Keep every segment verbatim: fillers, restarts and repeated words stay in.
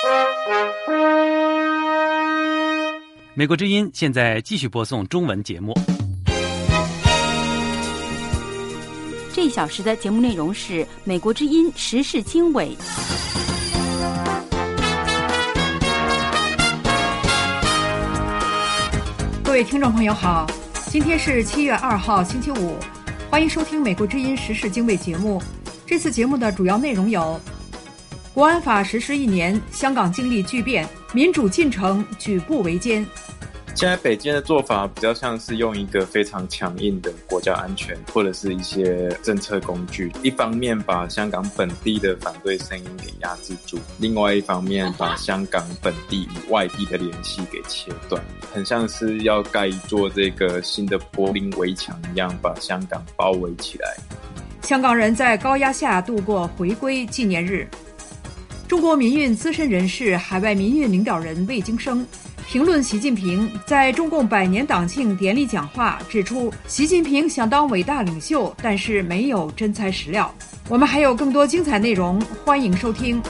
美国之音现在继续播送中文节目。 这一小时的节目内容是美国之音时事经纬。 各位听众朋友好，今天是七月二号星期五，欢迎收听美国之音时事经纬节目。这次节目的主要内容有：国安法实施一年，香港经历巨变，民主进程举步维艰。 现在北京的做法比较像是用一个非常强硬的国家安全或者是一些政策工具，一方面把香港本地的反对声音给压制住，另外一方面把香港本地与外地的联系给切断，很像是要盖一座这个新的柏林围墙一样，把香港包围起来。 香港人在高压下度过回归纪念日。中国民运资深人士、海外民运领导人魏京生评论习近平在中共百年党庆典礼讲话，指出习近平想当伟大领袖，但是没有真材实料。我们还有更多精彩内容，欢迎收听。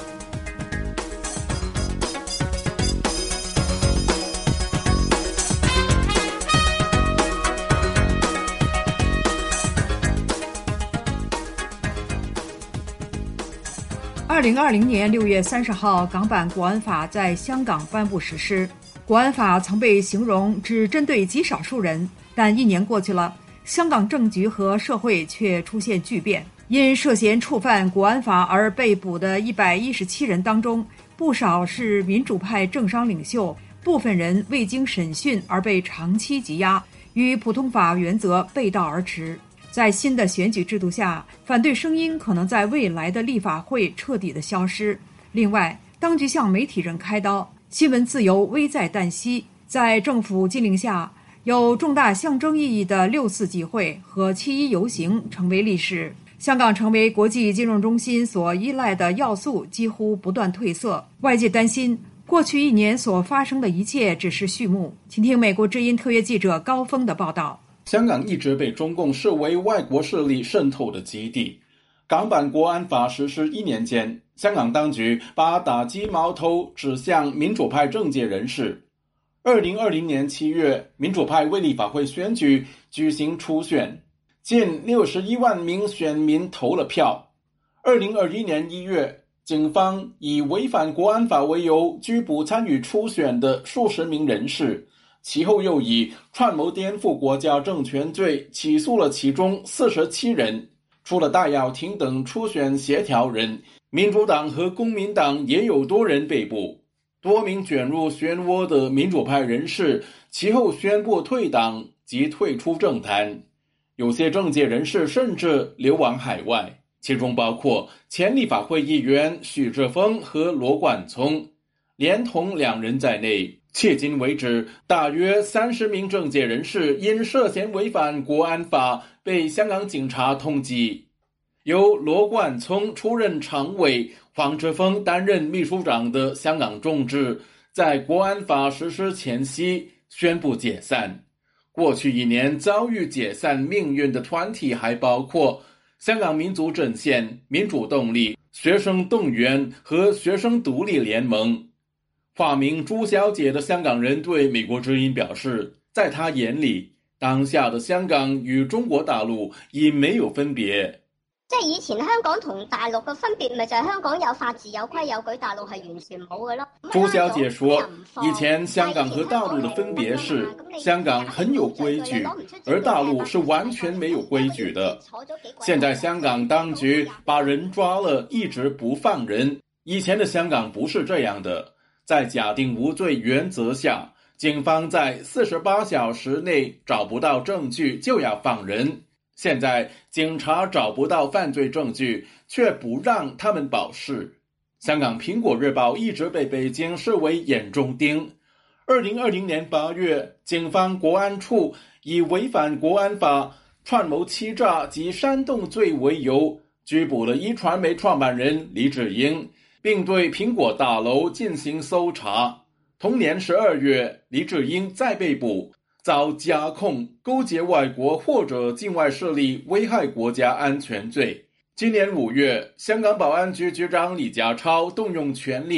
二零二零年六月三十号，港版国安法在香港颁布实施。国安法曾被形容只针对极少数人，但一年过去了，香港政局和社会却出现巨变。因涉嫌触犯国安法而被捕的一百一十七人当中，不少是民主派政商领袖，部分人未经审讯而被长期羁押，与普通法原则背道而驰。在新的选举制度下，反对声音可能在未来的立法会彻底的消失。另外，当局向媒体人开刀，新闻自由危在旦夕。在政府禁令下，有重大象征意义的六四集会和七一游行成为历史。香港成为国际金融中心所依赖的要素几乎不断褪色，外界担心过去一年所发生的一切只是序幕。请听美国之音特约记者高峰的报道。 香港一直被中共视为外国势力渗透的基地。港版国安法实施一年间，香港当局把打击矛头指向民主派政界人士。二零二零年七月，民主派为立法会选举举行初选，近六十一万名选民投了票。二零二一年一月，警方以违反国安法为由拘捕参与初选的数十名人士，其后又以串谋颠覆国家政权罪起诉了其中四十七人。除了戴耀廷等初选协调人，民主党和公民党也有多人被捕。多名卷入漩涡的民主派人士其后宣布退党及退出政坛，有些政界人士甚至流亡海外，其中包括前立法会议员许志峰和罗冠聪，连同两人在内，迄今为止，大约三十名政界人士因涉嫌违反国安法被香港警察通缉。由罗冠聪出任常委，黄之锋担任秘书长的香港众志，在国安法实施前夕宣布解散。过去一年遭遇解散命运的团体还包括香港民族阵线、民主动力、学生动员和学生独立联盟。化名朱小姐的香港人对美国之音表示，在她眼里，當下的香港與中國大陸已沒有分別。 即係以前香港同大陸嘅分別，咪就係香港有法治、有規有矩，大陸係完全冇嘅咯。 朱小姐說，以前香港和大陸的分別是，香港很有規矩，而大陸是完全沒有規矩的。現在香港當局把人抓了，一直不放人。以前的香港不是這樣的，在假定無罪原則下，警方在四十八小時內找不到證據就要放人。現在警察找不到犯罪證據，卻不讓他們保釋。香港蘋果日報一直被北京視為眼中釘。二零二零年八月，警方國安處以違反國安法、串謀欺詐及煽動罪為由，拘捕了一傳媒創辦人黎智英，並對蘋果大樓進行搜查。同年十二月，黎智英再被捕，遭加控勾結外國或者境外勢力危害國家安全罪。今年五月，香港保安局局長李家超動用權力，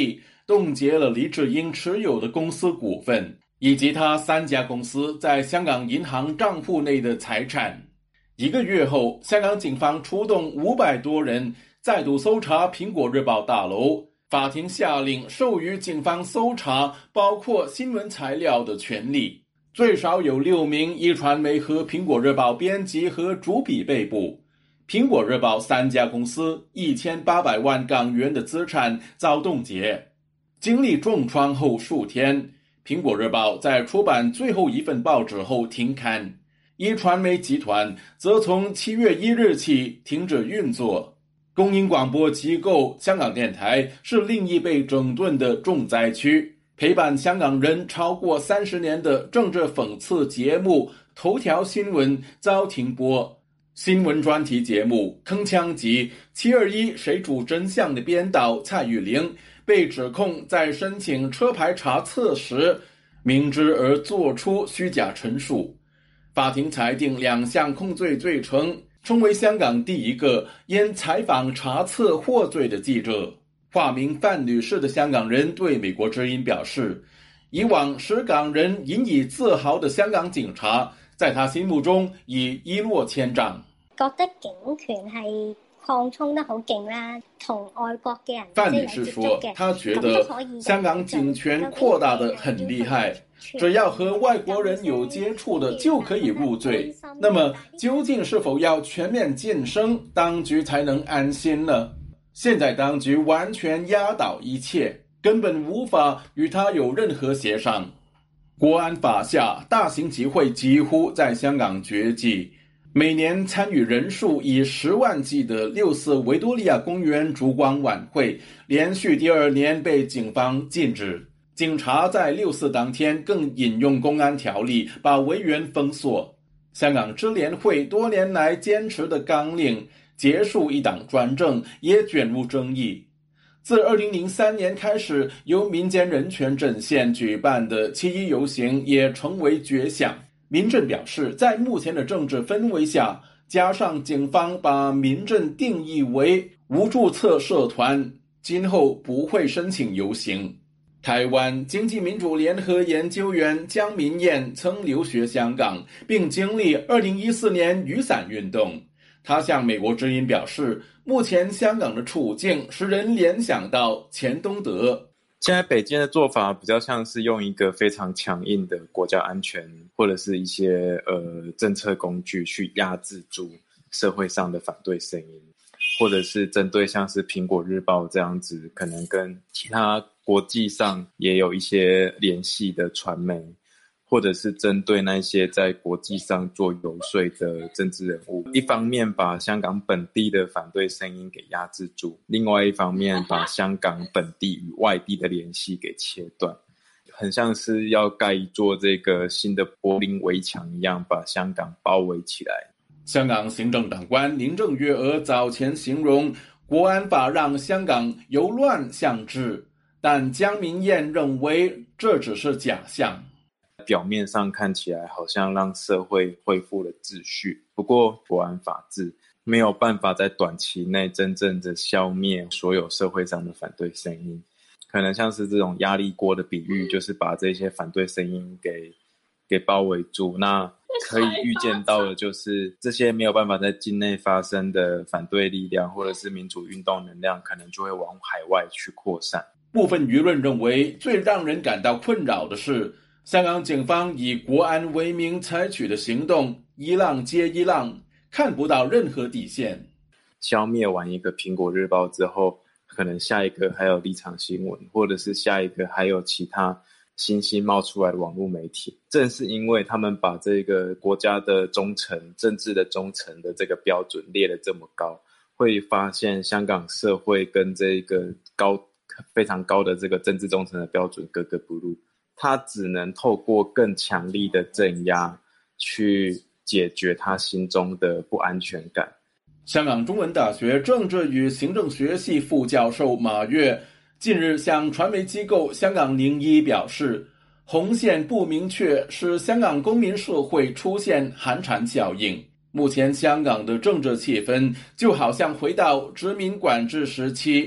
冻结了黎智英持有的公司股份，以及他三家公司在香港银行账户内的财产。一个月后，香港警方出动五百多人再度搜查苹果日报大楼，法庭下令授予警方搜查包括新闻材料的权利。最少有六名一传媒和苹果日报编辑和主笔被捕。苹果日报三家公司一千八百万港元的资产遭冻结。经历重创后数天，苹果日报在出版最后一份报纸后停刊，一传媒集团则从七月一日起停止运作。公营广播机构香港电台是另一被整顿的重灾区，陪伴香港人超过三十年的政治讽刺节目头条新闻遭停播。新闻专题节目铿锵集七二一谁主真相的编导蔡玉玲被指控在申请车牌查册时明知而做出虚假陈述。法庭裁定两项控罪罪成，成为香港第一个因采访查册获罪的记者。化名范女士的香港人对美国之音表示，以往使港人引以自豪的香港警察在他心目中已一落千丈。 覺得警權係擴充得好勁啦，同外國嘅人范女士說，她覺得香港警權擴大得很厲害，只要和外國人有接觸的就可以入罪。那麼究竟是否要全面禁聲，當局才能安心呢？現在當局完全壓倒一切，根本無法與他有任何協商。國安法下，大型集會幾乎在香港絕跡，每年參與人數以十萬計的六四維多利亞公園燭光晚會，連續第二年被警方禁止。警察在六四當天更引用公安條例，把維園封鎖。香港支聯會多年來堅持的綱領結束一黨專政也捲入爭議。自二零零三年開始，由民間人權陣線舉辦的七一遊行也成為絕響。民陣表示，在目前的政治氛圍下，加上警方把民陣定義為無註冊社團，今後不會申請遊行。台灣經濟民主聯合研究員江明燕曾留學香港，並經歷二零一四年雨傘運動。他向美國之音表示，目前香港的處境使人聯想到錢東德。 现在北京的做法比较像是用一个非常强硬的国家安全或者是一些呃政策工具去压制住社会上的反对声音，或者是针对像是苹果日报这样子可能跟其他国际上也有一些联系的传媒，或者是针对那些在国际上做游说的政治人物，一方面把香港本地的反对声音给压制住，另外一方面把香港本地与外地的联系给切断，很像是要盖一座这个新的柏林围墙一样，把香港包围起来。 香港行政长官林郑月娥早前形容国安法让香港由乱向治，但江明燕认为这只是假象。 表面上看起来好像让社会恢复了秩序，不过国安法治没有办法在短期内真正的消灭所有社会上的反对声音，可能像是这种压力锅的比喻，就是把这些反对声音给给包围住。那可以预见到的就是这些没有办法在境内发生的反对力量或者是民主运动能量，可能就会往海外去扩散。 部分舆论认为，最让人感到困扰的是香港警方以国安为名采取的行动一浪接一浪，看不到任何底线。 消灭完一个苹果日报之后，可能下一个还有立场新闻，或者是下一个还有其他新兴冒出来的网络媒体。正是因为他们把这个国家的忠诚、政治的忠诚的这个标准列得这么高，会发现香港社会跟这个高非常高的这个政治忠诚的标准格格不入。他只能透过更强力的镇压去解决他心中的不安全感。 香港中文大学政治与行政学系副教授马跃近日向传媒机构香港零一表示，红线不明确使香港公民社会出现寒蝉效应。目前香港的政治气氛就好像回到殖民管制时期，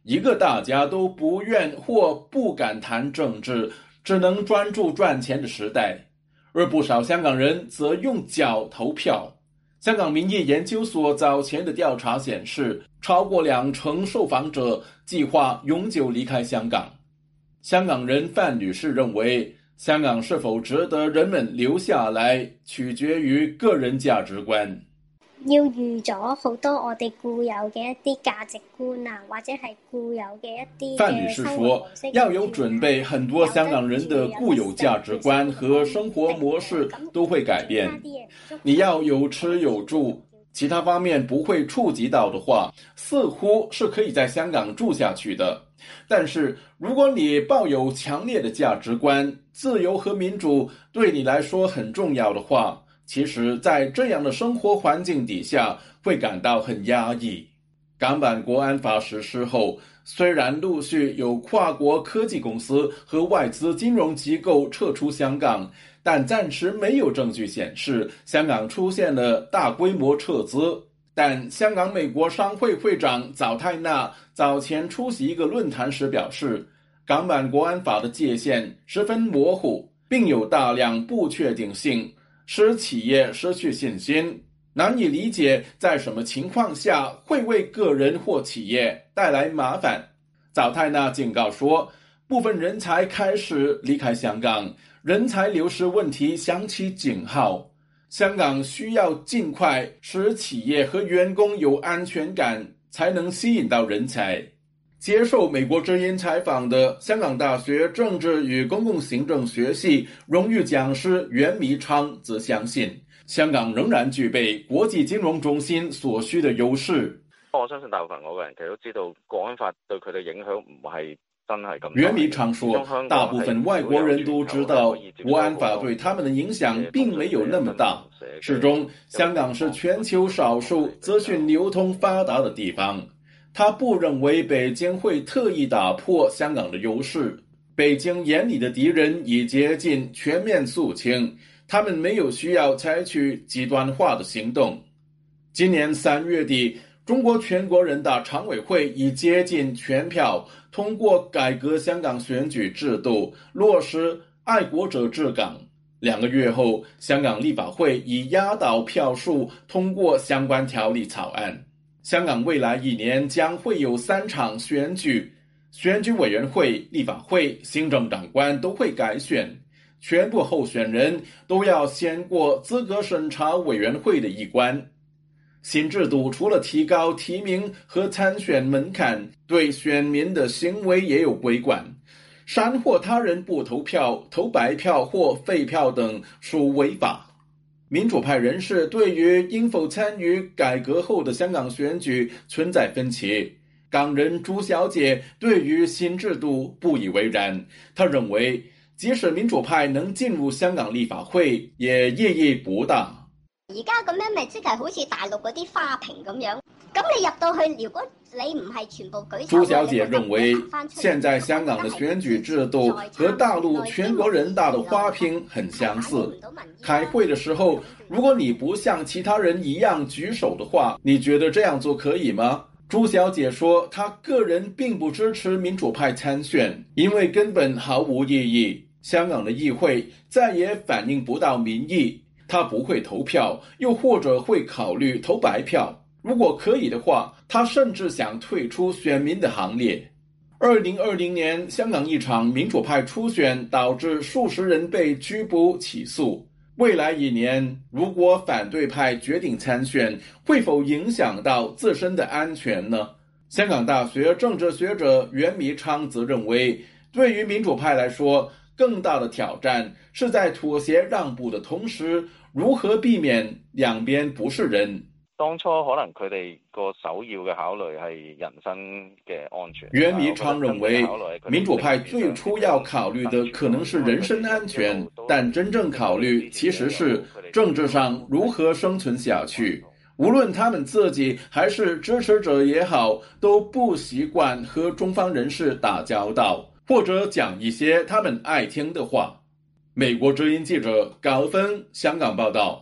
一个大家都不愿或不敢谈政治，只能专注赚钱的时代，而不少香港人则用脚投票。香港民意研究所早前的调查显示，超过两成受访者计划永久离开香港。香港人范女士认为，香港是否值得人們留下來，取決於個人價值觀。 要預咗好多我哋固有嘅一啲價值觀啊，或者係固有嘅一啲范女士說，要有準備，很多香港人的固有價值觀和生活模式都會改變。你要有吃有住，其他方面不會觸及到的話，似乎是可以在香港住下去的。但是如果你抱有強烈的價值觀，自由和民主對你來說很重要的話，其實在這樣的生活環境底下會感到很壓抑。港版國安法實施後，雖然陸續有跨國科技公司和外資金融機構撤出香港，但暫時沒有證據顯示香港出現了大規模撤資。但香港美國商會會長早泰納早前出席一個論壇時表示，港版國安法的界限十分模糊，並有大量不確定性，使企業失去信心，難以理解在什麼情況下會為個人或企業帶來麻煩。早泰納警告說，部分人才開始離開香港，人才流失問題響起警號。香港需要盡快使企業和員工有安全感，才能吸引到人才。接受美國之音採訪的香港大學政治與公共行政學系榮譽講師袁彌昌則相信，香港仍然具備國際金融中心所需的優勢。 我相信大部分外國人其實都知道國安法對佢哋影響唔係真係咁大。 袁彌昌說，大部分外國人都知道國安法對他們的影響並沒有那麼大。始終香港是全球少數資訊流通發達的地方，他不認為北京會特意打破香港的優勢。北京眼裡的敵人已接近全面肅清，他們沒有需要採取極端化的行動。今年三月底，中國全國人大常委會已接近全票通過改革香港選舉制度，落實愛國者治港。兩個月後，香港立法會以壓倒票數通過相關條例草案。香港未來一年將會有三場選舉，選舉委員會、立法會、行政長官都會改選，全部候選人都要先過資格審查委員會的一關。新制度除了提高提名和參選門檻，對選民的行為也有規管，煽惑他人不投票、投白票或廢票等屬違法。民主派人士對於應否參與改革後的香港選舉存在分歧。港人朱小姐對於新制度不以為然，她認為即使民主派能進入香港立法會，也意義不大。 而家咁樣咪即係好似大陸嗰啲花瓶咁樣，咁你入到去，如果你唔係全部舉手， 朱小姐認為，現在香港的選舉制度和大陸全國人大的花瓶很相似。開會的時候，如果你不像其他人一樣舉手的話，你覺得這樣做可以嗎？朱小姐說，她個人並不支持民主派參選，因為根本毫無意義。香港的議會再也反映不到民意。他不會投票，又或者會考慮投白票。如果可以的話，他甚至想退出選民的行列。二零二零年，香港一場民主派初選導致數十人被拘捕起訴。未來一年，如果反對派決定參選，會否影響到自身的安全呢？香港大學政治學者袁彌昌則認為，對於民主派來說，更大的挑戰是在妥協讓步的同時，如何避免兩邊不是人。 當初可能佢哋個首要嘅考慮係人身嘅安全。 袁彌昌認為，民主派最初要考慮的可能是人身安全，但真正考慮其實是政治上如何生存下去。無論他們自己還是支持者也好，都不習慣和中方人士打交道，或者講一些他們愛聽的話。美國之音記者高芬香港報道。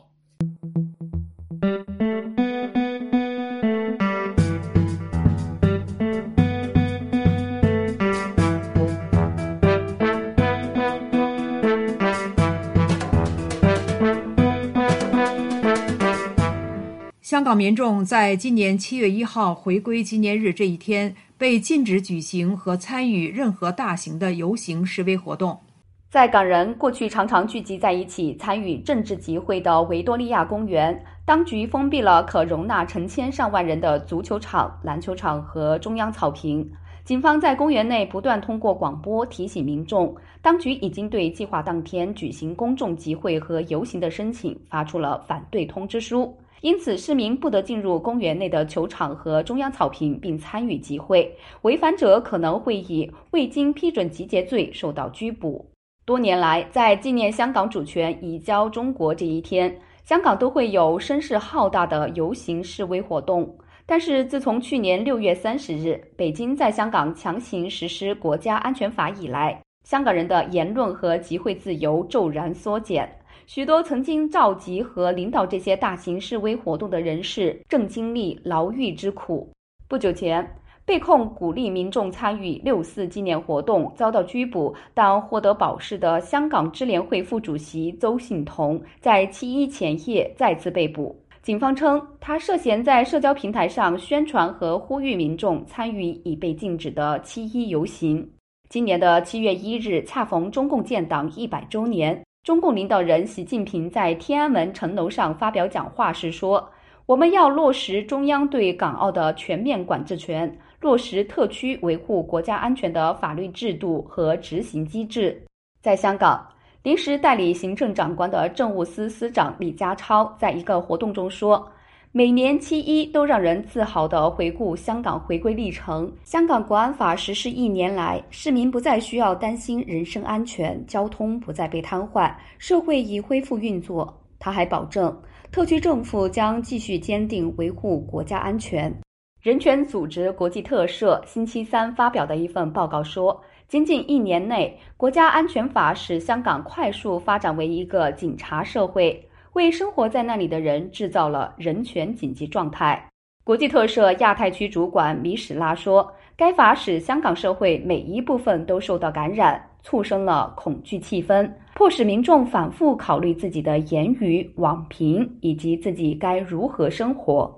香港民众在今年七月一号回归纪念日这一天被禁止举行和参与任何大型的游行示威活动。 在港人过去常常聚集在一起参与政治集会的维多利亚公园，当局封闭了可容纳成千上万人的足球场、篮球场和中央草坪。警方在公园内不断通过广播提醒民众，当局已经对计划当天举行公众集会和游行的申请发出了反对通知书。因此，市民不得进入公园内的球场和中央草坪并参与集会，违反者可能会以未经批准集结罪受到拘捕。多年来，在纪念香港主权移交中国这一天，香港都会有声势浩大的游行示威活动。但是自从去年六月三十日，北京在香港强行实施国家安全法以来，香港人的言论和集会自由骤然缩减。许多曾经召集和领导这些大型示威活动的人士正经历牢狱之苦。不久前，被控鼓励民众参与六四纪念活动遭到拘捕但获得保释的香港支联会副主席邹幸彤，在七一前夜再次被捕。警方称，他涉嫌在社交平台上宣传和呼吁民众参与已被禁止的七一游行。今年的七月一日恰逢中共建党一百周年，中共领导人习近平在天安门城楼上发表讲话时说，我们要落实中央对港澳的全面管制权，落实特区维护国家安全的法律制度和执行机制。在香港，临时代理行政长官的政务司司长李家超在一个活动中说，每年七一都让人自豪地回顾香港回归历程。香港国安法实施一年来，市民不再需要担心人身安全，交通不再被瘫痪，社会已恢复运作。他还保证，特区政府将继续坚定维护国家安全。人权组织国际特赦星期三发表的一份报告说，仅仅一年内，国家安全法使香港快速发展为一个警察社会，为生活在那里的人制造了人权紧急状态。国际特赦亚太区主管米史拉说，该法使香港社会每一部分都受到感染，促生了恐惧气氛，迫使民众反复考虑自己的言语、网评以及自己该如何生活。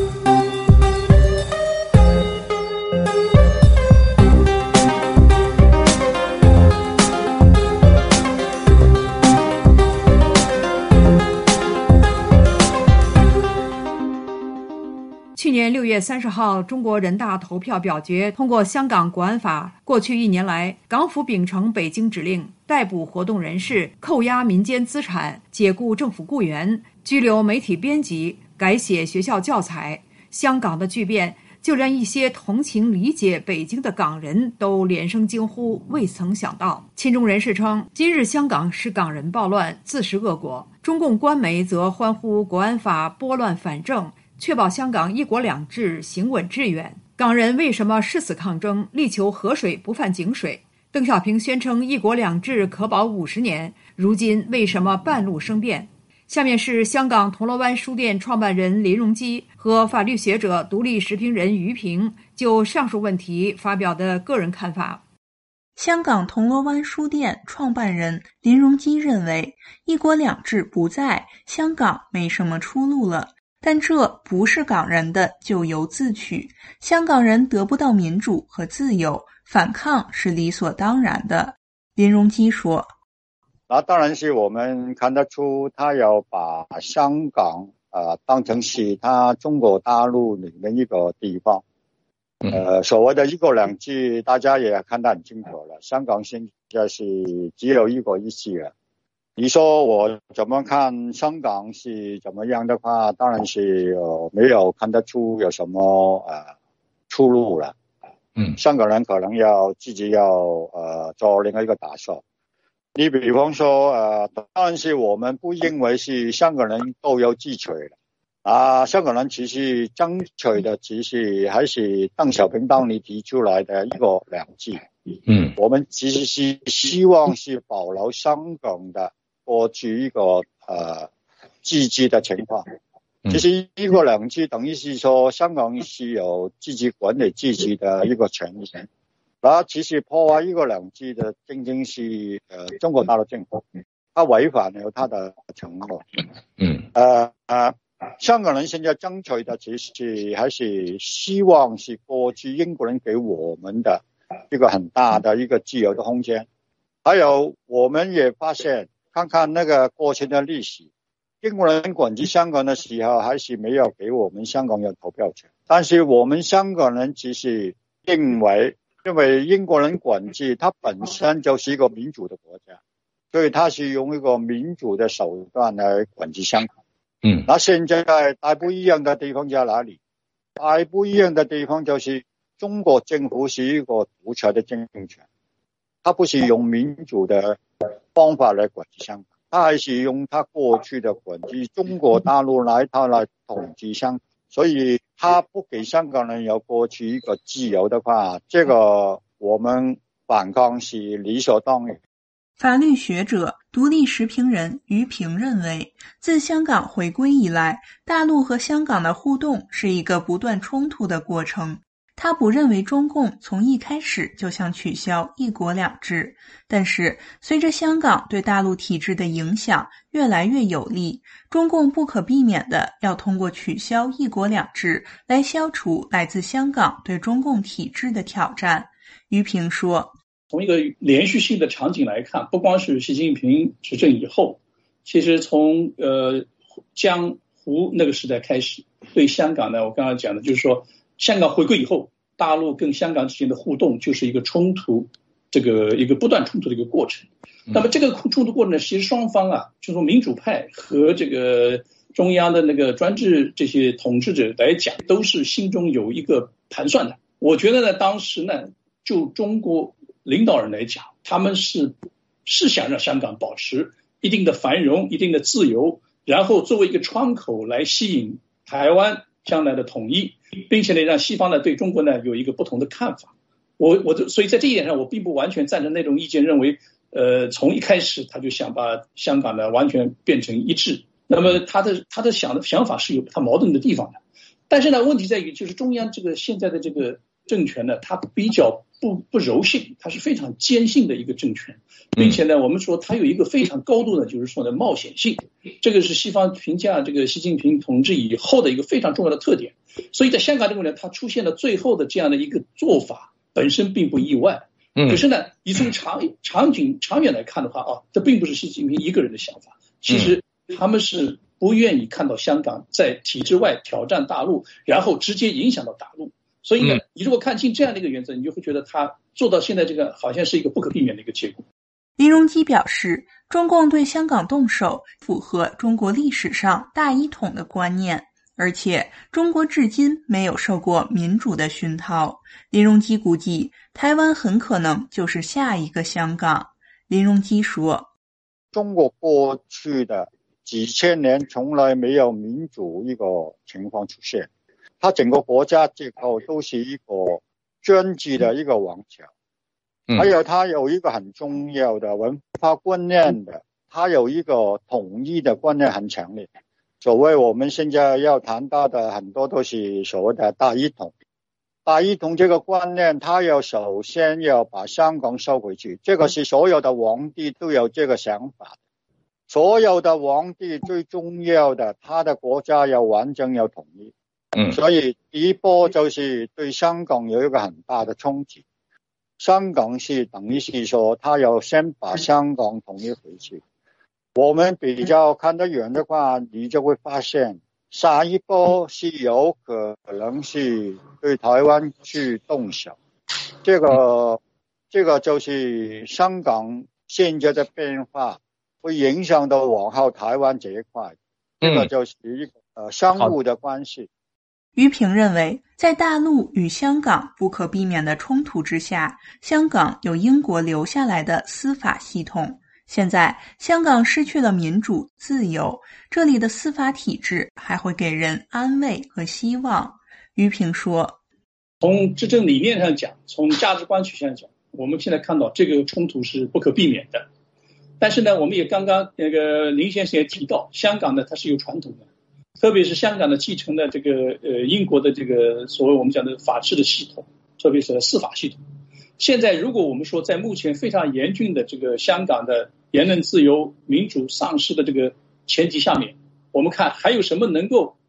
去年六月三十号，中国人大投票表决通过香港国安法。过去一年来，港府秉承北京指令，逮捕活动人士，扣押民间资产，解雇政府雇员，拘留媒体编辑，改写学校教材。香港的巨变，就连一些同情理解北京的港人都连声惊呼，未曾想到。亲中人士称，今日香港是港人暴乱，自食恶果。中共官媒则欢呼国安法拨乱反正，确保香港一国两制行稳致远。港人为什么誓死抗争，力求河水不犯井水？邓小平宣称一国两制可保五十年，如今为什么半路生变？下面是香港铜锣湾书店创办人林荣基和法律学者、独立时评人于平就上述问题发表的个人看法。 香港铜锣湾书店创办人林荣基认为，一国两制不在，香港没什么出路了。但这不是港人的咎由自取，香港人得不到民主和自由，反抗是理所当然的。林荣基说， 那当然是我们看得出他要把香港呃当成是他中国大陆里面一个地方。呃，所谓的一国两制，大家也看得很清楚了，香港现在是只有一国一制了。你说我怎么看香港是怎么样的话，当然是呃没有看得出有什么呃出路了。嗯，香港人可能要自己要呃做另外一个打算。你比方说呃，当然是我们不认为是香港人都有自取的啊，香港人其实争取的其实还是邓小平当年提出来的一国两制。嗯，我们其实是希望是保留香港的过去一个呃自治的情况。其实一国两制等于是说香港是有自己管理自己的一个权利。那其实破坏一国两制的正正是呃中国大陆政府，他违反了他的承诺。嗯，呃呃， 香港人现在争取的其实还是希望是过去英国人给我们的一个很大的一个自由的空间。还有我们也发现，看看那个过去的历史，英国人管制香港的时候还是没有给我们香港人投票权，但是我们香港人其实认为，因为英国人管制它本身就是一个民主的国家，所以它是用一个民主的手段来管制香港。 嗯， 那现在大不一样的地方在哪里？大不一样的地方就是中国政府是一个独裁的政权，它不是用民主的方法来管制香港，它还是用它过去的管制中国大陆来它来统治香港，所以它不给香港人有过去一个自由的话，这个我们反抗是理所当然。 法律学者、独立时评人于平认为，自香港回归以来，大陆和香港的互动是一个不断冲突的过程。他不认为中共从一开始就想取消一国两制，但是随着香港对大陆体制的影响越来越有利，中共不可避免的要通过取消一国两制来消除来自香港对中共体制的挑战。于平说， 从一个连续性的场景来看，不光是习近平执政以后，其实从呃江湖那个时代开始，对香港呢，我刚刚讲的就是说，香港回归以后，大陆跟香港之间的互动就是一个冲突，这个一个不断冲突的一个过程。那么这个冲突过程呢，其实双方啊，就从民主派和这个中央的那个专制这些统治者来讲，都是心中有一个盘算的。我觉得呢，当时呢，就中国领导人来讲，他们是是想让香港保持一定的繁荣、一定的自由，然后作为一个窗口来吸引台湾将来的统一，并且呢，让西方呢对中国呢有一个不同的看法。我我所以在这一点上，我并不完全赞成那种意见，认为呃从一开始他就想把香港呢完全变成一致。那么他的他的想的想法是有他矛盾的地方的。但是呢，问题在于就是中央这个现在的这个政权呢，它比较不不柔性，它是非常坚性的一个政权，并且呢，我们说它有一个非常高度的，就是说的冒险性，这个是西方评价这个习近平统治以后的一个非常重要的特点。所以在香港这个呢，它出现了最后的这样的一个做法，本身并不意外。可是呢，你从长长景长远来看的话啊，这并不是习近平一个人的想法，其实他们是不愿意看到香港在体制外挑战大陆，然后直接影响到大陆。所以呢，你如果看清这样的一个原则，你就会觉得他做到现在这个好像是一个不可避免的一个结果。 林荣基表示，中共对香港动手符合中国历史上大一统的观念，而且中国至今没有受过民主的熏陶。林荣基估计，台湾很可能就是下一个香港。林荣基说， 中国过去的几千年从来没有民主一个情况出现，它整个国家结构都是一个专制的一个王朝，还有它有一个很重要的文化观念的，它有一个统一的观念很强烈。所谓我们现在要谈到的很多都是所谓的大一统。大一统这个观念，它要首先要把香港收回去，这个是所有的皇帝都有这个想法。所有的皇帝最重要的，他的国家要完整要统一。嗯，所以第一波就是对香港有一个很大的冲击。香港是等于是说，他要先把香港统一回去。我们比较看得远的话，你就会发现，下一波是有可能是对台湾去动手。这个这个就是香港现在的变化，会影响到往后台湾这一块。这个就是一个呃相互的关系。 于平认为，在大陆与香港不可避免的冲突之下，香港有英国留下来的司法系统。现在香港失去了民主自由，这里的司法体制还会给人安慰和希望。于平说， 从执政理念上讲，从价值观取向讲，我们现在看到这个冲突是不可避免的。但是呢，我们也刚刚那个林先生也提到，香港呢它是有传统的，特别是香港的继承的这个呃英国的这个所谓我们讲的法治的系统，特别是司法系统。现在如果我们说在目前非常严峻的这个香港的言论自由、民主丧失的这个前提下面，我们看还有什么能够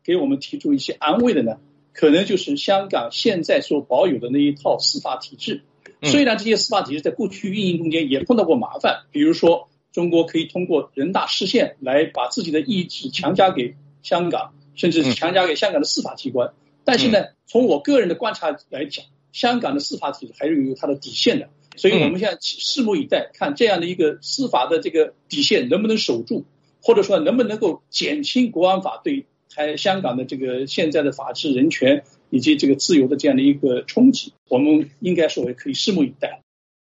给我们提出一些安慰的呢，可能就是香港现在所保有的那一套司法体制。虽然这些司法体制在过去运营中间也碰到过麻烦，比如说中国可以通过人大释宪来把自己的意志强加给香港，甚至是强加给香港的司法机关。但是呢，从我个人的观察来讲，香港的司法体制还是有它的底线的。所以我们现在拭目以待，看这样的一个司法的这个底线能不能守住，或者说能不能够减轻国安法对台香港的这个现在的法治、人权以及这个自由的这样的一个冲击。我们应该说也可以拭目以待。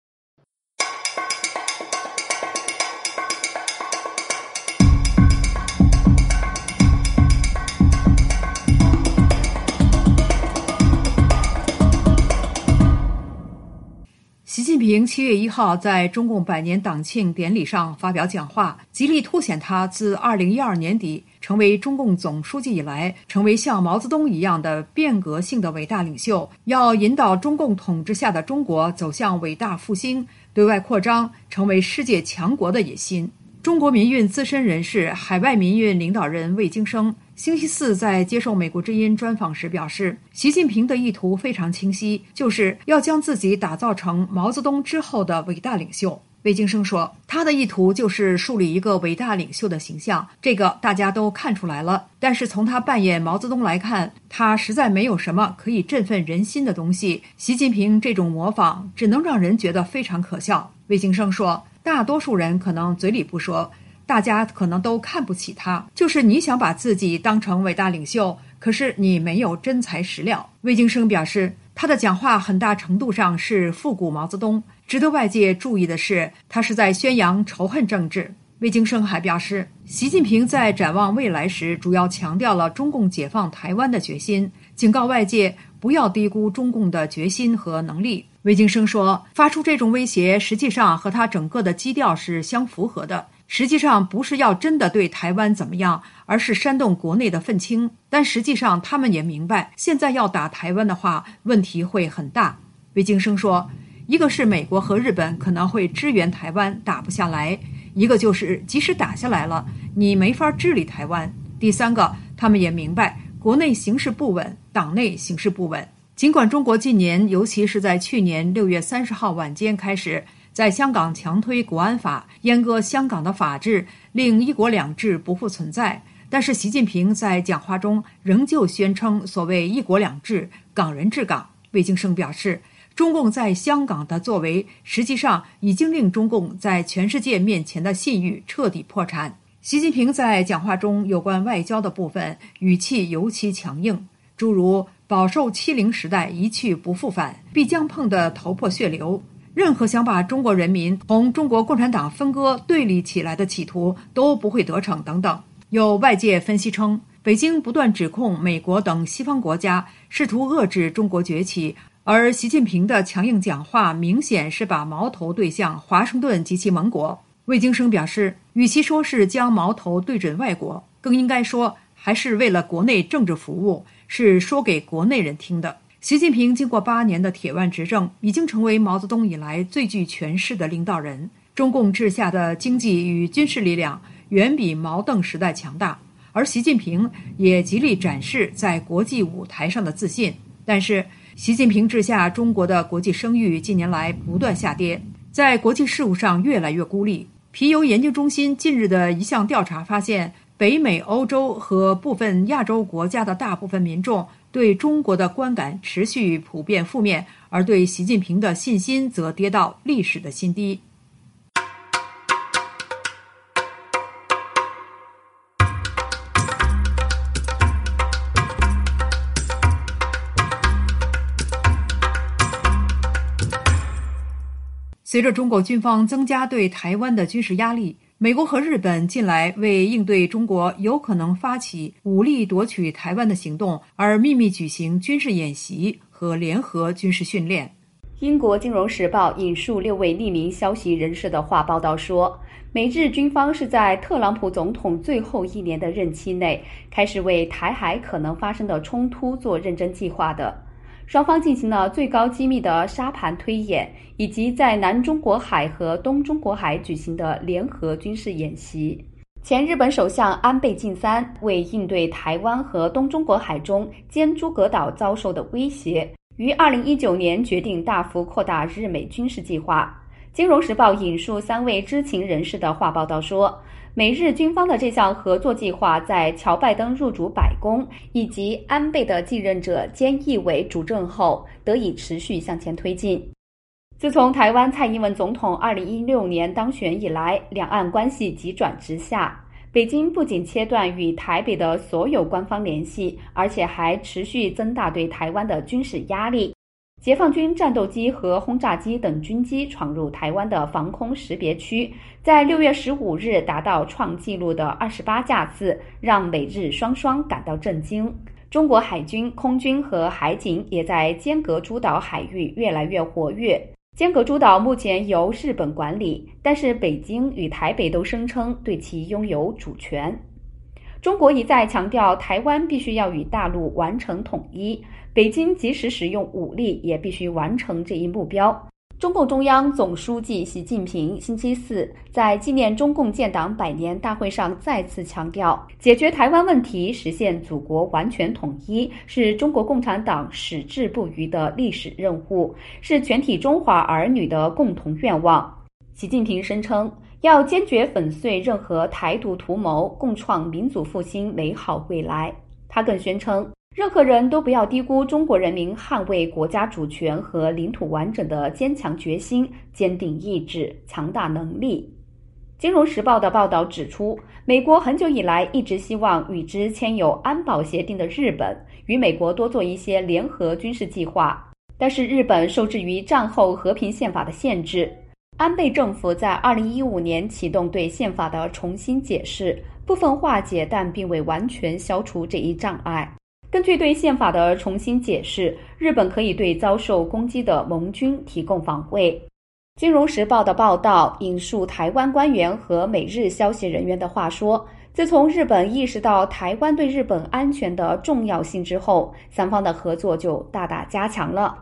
习近平七月一号在中共百年党庆典礼上发表讲话，极力凸显他自二零一二年底成为中共总书记以来，成为像毛泽东一样的变革性的伟大领袖，要引导中共统治下的中国走向伟大复兴、对外扩张，成为世界强国的野心。中国民运资深人士、海外民运领导人魏京生星期四在接受美国之音专访时表示，习近平的意图非常清晰，就是要将自己打造成毛泽东之后的伟大领袖。魏京生说，他的意图就是树立一个伟大领袖的形象，这个大家都看出来了。但是从他扮演毛泽东来看，他实在没有什么可以振奋人心的东西。习近平这种模仿只能让人觉得非常可笑。魏京生说，大多数人可能嘴里不说，大家可能都看不起他，就是你想把自己当成伟大领袖，可是你没有真材实料。魏京生表示，他的讲话很大程度上是复古毛泽东。值得外界注意的是，他是在宣扬仇恨政治。魏京生还表示，习近平在展望未来时主要强调了中共解放台湾的决心，警告外界不要低估中共的决心和能力。魏京生说，发出这种威胁实际上和他整个的基调是相符合的，实际上不是要真的对台湾怎么样，而是煽动国内的愤青。但实际上他们也明白，现在要打台湾的话，问题会很大。魏京生说，一个是美国和日本可能会支援台湾，打不下来；一个就是即使打下来了，你没法治理台湾。第三个，他们也明白国内形势不稳，党内形势不稳。尽管中国近年，尤其是在去年六月三十号晚间开始，在香港强推国安法，阉割香港的法治，令一国两制不复存在，但是习近平在讲话中仍旧宣称所谓一国两制，港人治港。魏京生表示，中共在香港的作为实际上已经令中共在全世界面前的信誉彻底破产。习近平在讲话中有关外交的部分语气尤其强硬，诸如饱受欺凌时代一去不复返，必将碰得头破血流，任何想把中国人民同中国共产党分割对立起来的企图都不会得逞等等。有外界分析称，北京不断指控美国等西方国家试图遏制中国崛起，而习近平的强硬讲话明显是把矛头对向华盛顿及其盟国。魏京生表示，与其说是将矛头对准外国，更应该说还是为了国内政治服务，是说给国内人听的。习近平经过八年的铁腕执政，已经成为毛泽东以来最具权势的领导人。中共治下的经济与军事力量远比毛邓时代强大，而习近平也极力展示在国际舞台上的自信。但是习近平治下中国的国际声誉近年来不断下跌，在国际事务上越来越孤立。皮尤研究中心近日的一项调查发现，北美、欧洲和部分亚洲国家的大部分民众对中国的观感持续普遍负面，而对习近平的信心则跌到历史的新低。随着中国军方增加对台湾的军事压力，美国和日本近来为应对中国有可能发起武力夺取台湾的行动而秘密举行军事演习和联合军事训练。 英国金融时报引述六位匿名消息人士的话报道说，美日军方是在特朗普总统最后一年的任期内开始为台海可能发生的冲突做认真计划的。双方进行了最高机密的沙盘推演，以及在南中国海和东中国海举行的联合军事演习。 前日本首相安倍晋三为应对台湾和东中国海中兼诸葛岛遭受的威胁，于二零一九年决定大幅扩大日美军事计划。金融时报引述三位知情人士的话报道说，美日军方的这项合作计划在乔拜登入主白宫以及安倍的继任者菅义伟主政后得以持续向前推进。自从台湾蔡英文总统二零一六年当选以来，两岸关系急转直下。北京不仅切断与台北的所有官方联系，而且还持续增大对台湾的军事压力。解放军战斗机和轰炸机等军机闯入台湾的防空识别区，在六月十五日达到创纪录的二十八架次，让美日双双感到震惊。中国海军、空军和海警也在尖阁诸岛海域越来越活跃。尖阁诸岛目前由日本管理，但是北京与台北都声称对其拥有主权。中国一再强调台湾必须要与大陆完成统一，北京即使使用武力也必须完成这一目标。中共中央总书记习近平星期四在纪念中共建党百年大会上再次强调，解决台湾问题、实现祖国完全统一是中国共产党矢志不渝的历史任务，是全体中华儿女的共同愿望。习近平声称，要坚决粉碎任何台独图谋，共创民族复兴美好未来。他更宣称，任何人都不要低估中国人民捍卫国家主权和领土完整的坚强决心、坚定意志、强大能力。金融时报的报道指出，美国很久以来一直希望与之签有安保协定的日本与美国多做一些联合军事计划，但是日本受制于战后和平宪法的限制。安倍政府在二零一五年启动对宪法的重新解释，部分化解但并未完全消除这一障碍。根据对宪法的重新解释，日本可以对遭受攻击的盟军提供防卫。金融时报的报道引述台湾官员和美日消息人员的话说，自从日本意识到台湾对日本安全的重要性之后，三方的合作就大大加强了。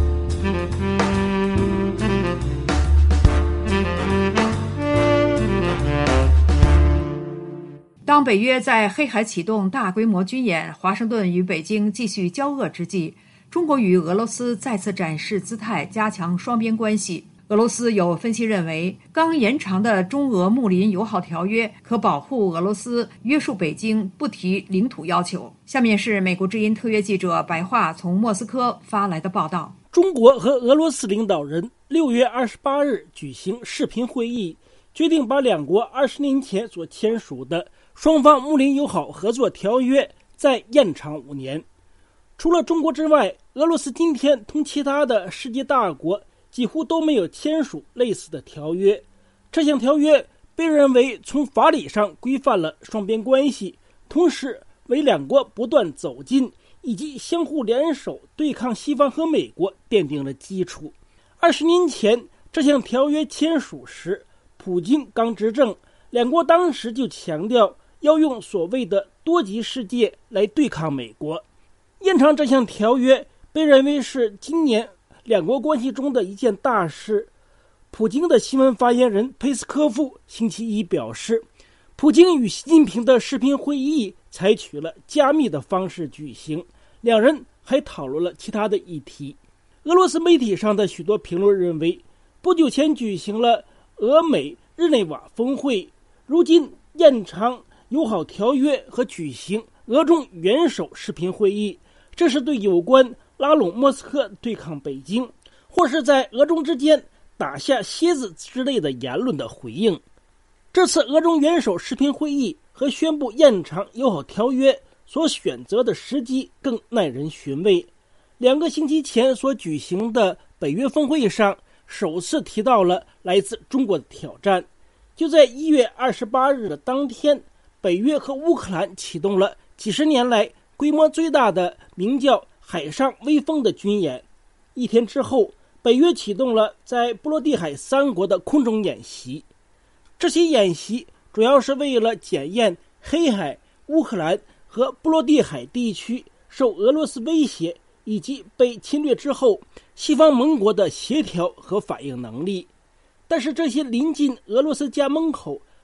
当北约在黑海启动大规模军演，华盛顿与北京继续交恶之际，中国与俄罗斯再次展示姿态，加强双边关系。俄罗斯有分析认为，刚延长的中俄睦邻友好条约可保护俄罗斯，约束北京不提领土要求。下面是美国之音特约记者白桦从莫斯科发来的报道。 中国和俄罗斯领导人六月二十八日举行视频会议，决定把两国二十年前所签署的双方睦邻友好合作条约再延长五年。除了中国之外，俄罗斯今天同其他的世界大国几乎都没有签署类似的条约。这项条约被认为从法理上规范了双边关系，同时为两国不断走近以及相互联手对抗西方和美国奠定了基础。二十年前这项条约签署时，普京刚执政，两国当时就强调要用所谓的多极世界来对抗美国。延长这项条约被认为是今年两国关系中的一件大事。普京的新闻发言人佩斯科夫星期一表示，普京与习近平的视频会议采取了加密的方式举行，两人还讨论了其他的议题。俄罗斯媒体上的许多评论认为，不久前举行了俄美日内瓦峰会，如今延长友好条约和举行俄中元首视频会议，这是对有关拉拢莫斯科对抗北京，或是在俄中之间打下楔子之类的言论的回应。这次俄中元首视频会议和宣布延长友好条约所选择的时机更耐人寻味。两个星期前所举行的北约峰会上，首次提到了来自中国的挑战。就在一月二十八日的当天，北约和乌克兰启动了几十年来规模最大的名叫海上微风的军演。一天之后，北约启动了在波罗的海三国的空中演习。这些演习主要是为了检验黑海、乌克兰和波罗的海地区受俄罗斯威胁以及被侵略之后西方盟国的协调和反应能力。但是这些临近俄罗斯家门口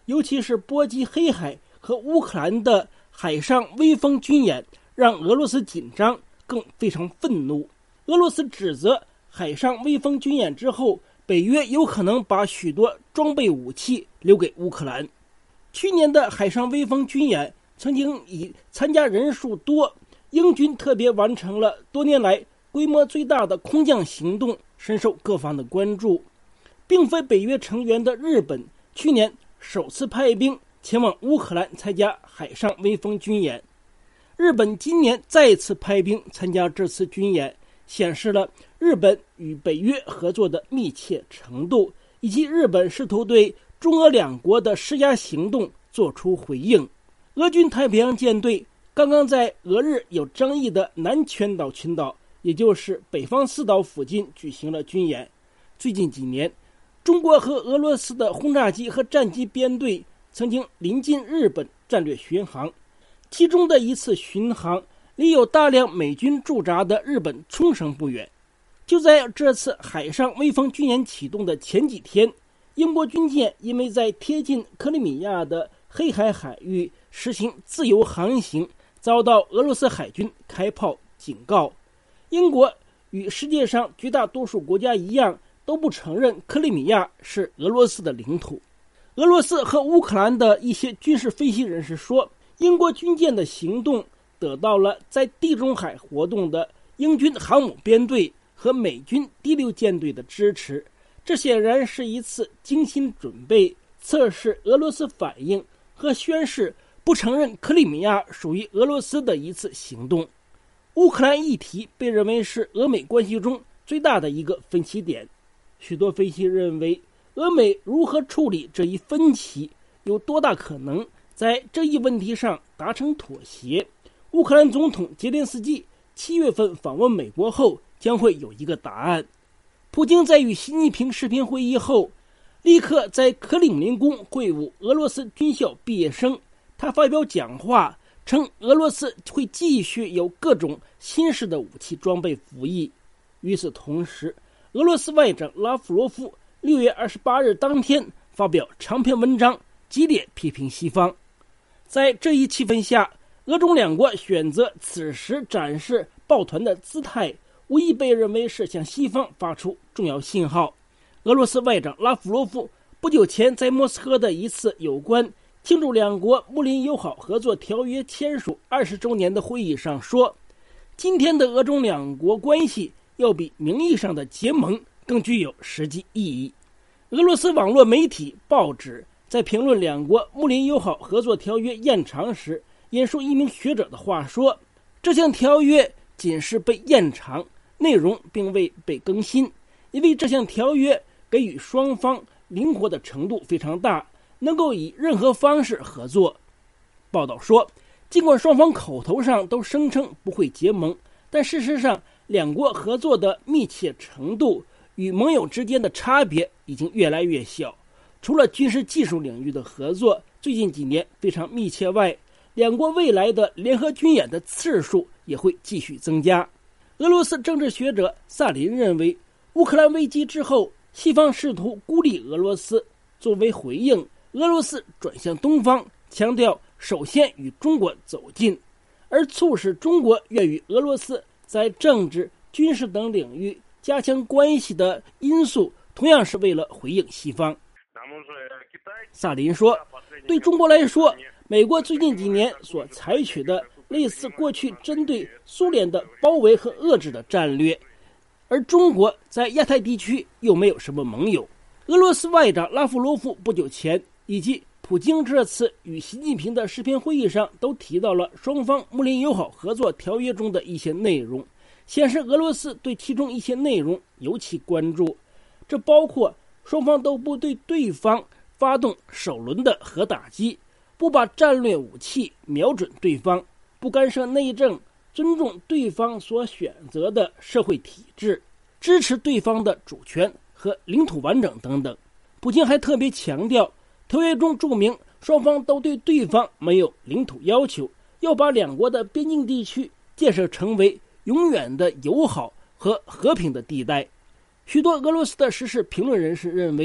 尤其是波及黑海和乌克兰的海上微风军演，让俄罗斯紧张，更非常愤怒。俄罗斯指责海上微风军演之后，北约有可能把许多装备武器留给乌克兰。去年的海上微风军演曾经以参加人数多，英军特别完成了多年来规模最大的空降行动，深受各方的关注。并非北约成员的日本去年首次派兵前往乌克兰参加海上微风军演，日本今年再次派兵参加这次军演，显示了日本与北约合作的密切程度，以及日本试图对中俄两国的施压行动做出回应。俄军太平洋舰队刚刚在俄日有争议的南全岛群岛，也就是北方四岛附近举行了军演。最近几年，中国和俄罗斯的轰炸机和战机编队曾经临近日本战略巡航，其中的一次巡航离有大量美军驻扎的日本冲绳不远。就在这次海上微风军演启动的前几天，英国军舰因为在贴近克里米亚的黑海海域实行自由航行，遭到俄罗斯海军开炮警告。英国与世界上绝大多数国家一样，都不承认克里米亚是俄罗斯的领土。俄罗斯和乌克兰的一些军事分析人士说，英国军舰的行动得到了在地中海活动的英军航母编队和美军第六舰队的支持，这显然是一次精心准备、测试俄罗斯反应和宣示不承认克里米亚属于俄罗斯的一次行动。乌克兰议题被认为是俄美关系中最大的一个分歧点。许多分析认为，俄美如何处理这一分歧，有多大可能在这一问题上达成妥协。乌克兰总统泽连斯基七月份访问美国后将会有一个答案。普京在与习近平视频会议后，立刻在克里姆林宫会晤俄罗斯军校毕业生。他发表讲话称，俄罗斯会继续有各种新式的武器装备服役。与此同时，俄罗斯外长拉夫罗夫六月二十八日当天发表长篇文章，激烈批评西方。在这一气氛下，俄中两国选择此时展示抱团的姿态，无疑被认为是向西方发出重要信号。俄罗斯外长拉夫罗夫不久前在莫斯科的一次有关庆祝两国睦邻友好合作条约签署二十周年的会议上说，今天的俄中两国关系要比名义上的结盟更具有实际意义。俄罗斯网络媒体、报纸在评论两国睦邻友好合作条约延长时，引述一名学者的话说，这项条约仅是被延长，内容并未被更新，因为这项条约给予双方灵活的程度非常大，能够以任何方式合作。报道说，尽管双方口头上都声称不会结盟，但事实上两国合作的密切程度与盟友之间的差别已经越来越小。除了军事技术领域的合作最近几年非常密切外，两国未来的联合军演的次数也会继续增加。俄罗斯政治学者萨林认为，乌克兰危机之后，西方试图孤立俄罗斯，作为回应，俄罗斯转向东方，强调首先与中国走近，而促使中国愿与俄罗斯在政治、军事等领域加强关系的因素，同样是为了回应西方。萨林说，对中国来说，美国最近几年所采取的类似过去针对苏联的包围和遏制的战略，而中国在亚太地区又没有什么盟友。俄罗斯外长拉夫罗夫不久前以及普京这次与习近平的视频会议上都提到了双方睦邻友好合作条约中的一些内容，显示俄罗斯对其中一些内容尤其关注。这包括双方都不对对方发动首轮的核打击，不把战略武器瞄准对方，不干涉内政，尊重对方所选择的社会体制，支持对方的主权和领土完整等等。普京还特别强调，条约中注明双方都对对方没有领土要求，要把两国的边境地区建设成为永远的友好和和平的地带。许多俄罗斯的时事评论人士认为，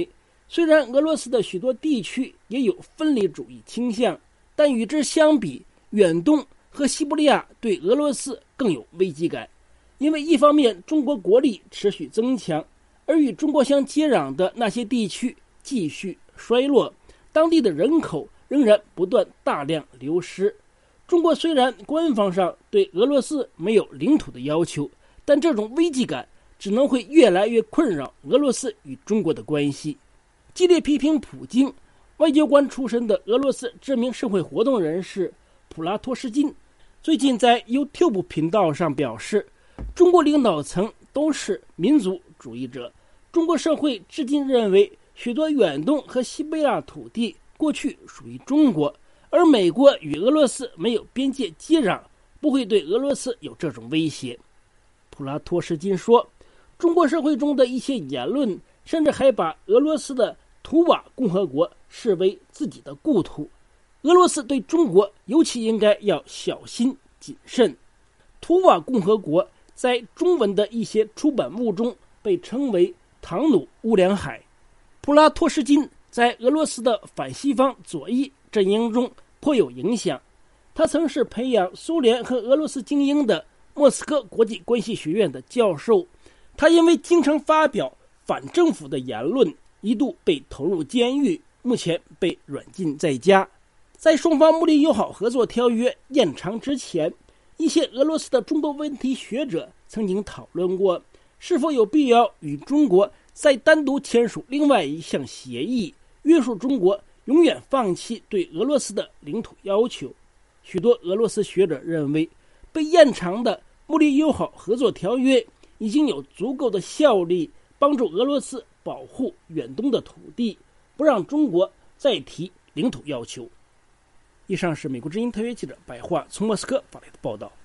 虽然俄罗斯的许多地区也有分离主义倾向，但与之相比，远东和西伯利亚对俄罗斯更有危机感。因为一方面中国国力持续增强，而与中国相接壤的那些地区继续衰落，当地的人口仍然不断大量流失。中国虽然官方上对俄罗斯没有领土的要求，但这种危机感只能会越来越困扰俄罗斯与中国的关系。激烈批评普京外交官出身的俄罗斯知名社会活动人士普拉托什金最近在 YouTube 频道上表示，中国领导层都是民族主义者，中国社会至今认为许多远东和西伯利亚土地过去属于中国，而美国与俄罗斯没有边界接壤，不会对俄罗斯有这种威胁。普拉托什金说，中国社会中的一些言论甚至还把俄罗斯的图瓦共和国视为自己的故土，俄罗斯对中国尤其应该要小心谨慎。图瓦共和国在中文的一些出版物中被称为唐努乌梁海。普拉托什金在俄罗斯的反西方左翼阵营中颇有影响，他曾是培养苏联和俄罗斯精英的莫斯科国际关系学院的教授。他因为经常发表反政府的言论，一度被投入监狱，目前被软禁在家。在双方睦邻友好合作条约延长之前，一些俄罗斯的中国问题学者曾经讨论过，是否有必要与中国再单独签署另外一项协议，约束中国永远放弃对俄罗斯的领土要求。许多俄罗斯学者认为，被延长的睦邻友好合作条约已经有足够的效力，帮助俄罗斯保护远东的土地，不让中国再提领土要求。以上是美国之音特约记者白桦从莫斯科发来的报道。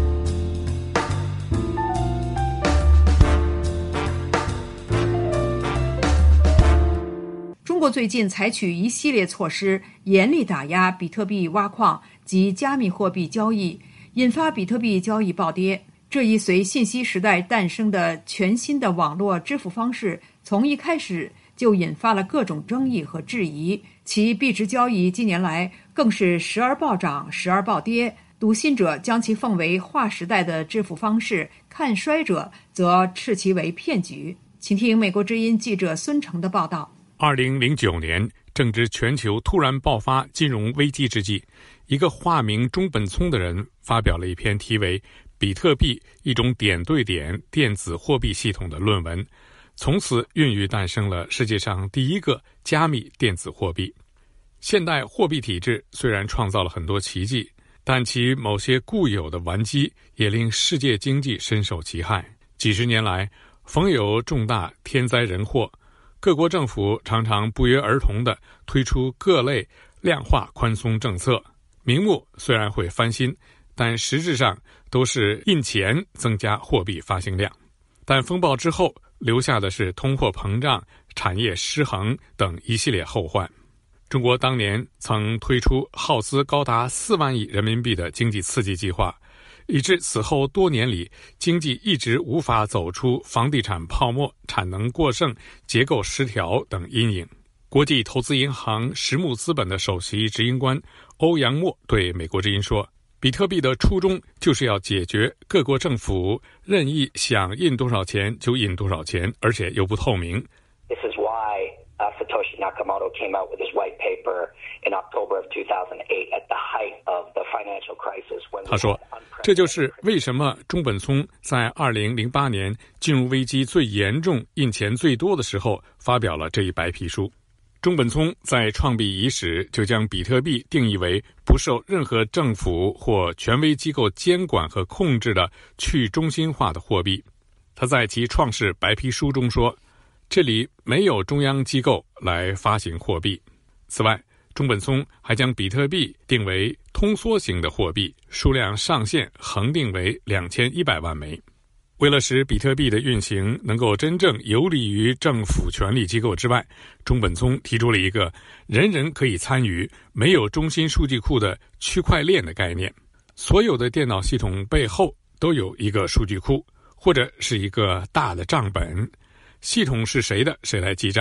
中国最近采取一系列措施，严厉打压比特币挖矿及加密货币交易，引发比特币交易暴跌。这一随信息时代诞生的全新的网络支付方式，从一开始就引发了各种争议和质疑，其币值交易近年来更是时而暴涨，时而暴跌。笃信者将其奉为划时代的支付方式，看衰者则斥其为骗局。请听美国之音记者孙成的报道。 二零零九年，正值全球突然爆发金融危机之际，一个化名中本聪的人发表了一篇题为《比特币：一种点对点电子货币系统》的论文，从此孕育诞生了世界上第一个加密电子货币。现代货币体制虽然创造了很多奇迹，但其某些固有的顽疾也令世界经济深受其害。几十年来，逢有重大天灾人祸，各国政府常常不约而同地推出各类量化宽松政策，名目虽然会翻新，但实质上都是印钱增加货币发行量。但风暴之后留下的是通货膨胀、产业失衡等一系列后患。中国当年曾推出耗资高达四万亿人民币的经济刺激计划，以致此后多年里经济一直无法走出房地产泡沫、产能过剩、结构失调等阴影。国际投资银行实木资本的首席执行官欧阳墨对美国之音说，比特币的初衷就是要解决各国政府任意想印多少钱就印多少钱，而且又不透明。 This is why uh, Satoshi Nakamoto came out with his white paper in October of two thousand eight at the height of the financial crisis. When 他说，这就是为什么中本聪在二零零八年金融危机最严重、印钱最多的时候发表了这一白皮书。中本聪在创币伊始就将比特币定义为不受任何政府或权威机构监管和控制的去中心化的货币。他在其创世白皮书中说，这里没有中央机构来发行货币。此外，中本聪还将比特币定为通缩型的货币，数量上限恒定为两千一百万枚。为了使比特币的运行能够真正有利于政府权力机构之外，中本聪提出了一个人人可以参与、没有中心数据库的区块链的概念。所有的电脑系统背后都有一个数据库，或者是一个大的账本，系统是谁的，谁来记账，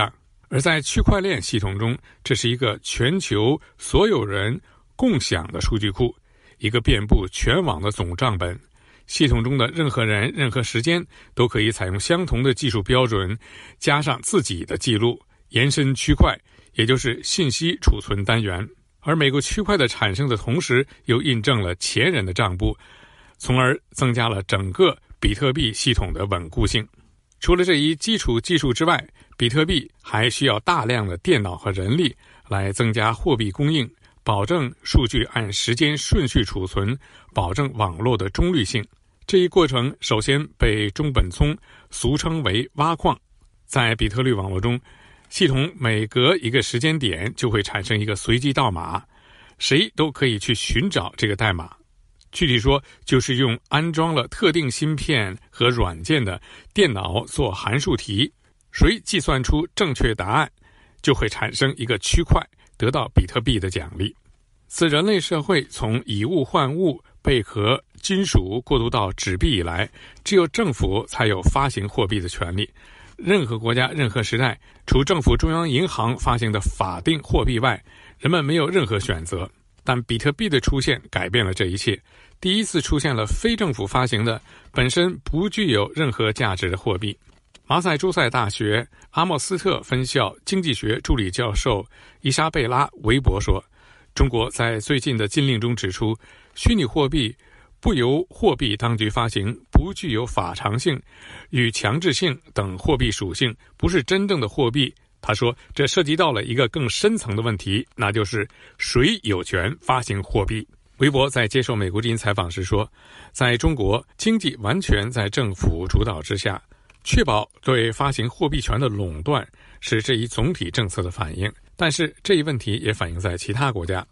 而在区块链系统中，这是一个全球所有人共享的数据库，一个遍布全网的总账本。系统中的任何人、任何时间都可以采用相同的技术标准，加上自己的记录，延伸区块，也就是信息储存单元。而每个区块的产生的同时，又印证了前人的账簿，从而增加了整个比特币系统的稳固性。除了这一基础技术之外，比特币还需要大量的电脑和人力来增加货币供应，保证数据按时间顺序储存，保证网络的中立性。这一过程首先被中本聪俗称为挖矿。在比特币网络中，系统每隔一个时间点就会产生一个随机代码，谁都可以去寻找这个代码。具体说，就是用安装了特定芯片和软件的电脑做函数题，谁计算出正确答案，就会产生一个区块，得到比特币的奖励。自人类社会从以物换物、贝壳、金属过渡到纸币以来，只有政府才有发行货币的权利。任何国家、任何时代，除政府中央银行发行的法定货币外，人们没有任何选择。但比特币的出现改变了这一切，第一次出现了非政府发行的、本身不具有任何价值的货币。马赛诸塞大学阿莫斯特分校经济学助理教授伊莎贝拉·韦伯说，中国在最近的禁令中指出，虚拟货币不由货币当局发行，不具有法偿性与强制性等货币属性，不是真正的货币。他说，这涉及到了一个更深层的问题，那就是谁有权发行货币。韦伯在接受美国之音采访时说，在中国，经济完全在政府主导之下，确保对发行货币权的垄断是这一总体政策的反映。但是这一问题也反映在其他国家。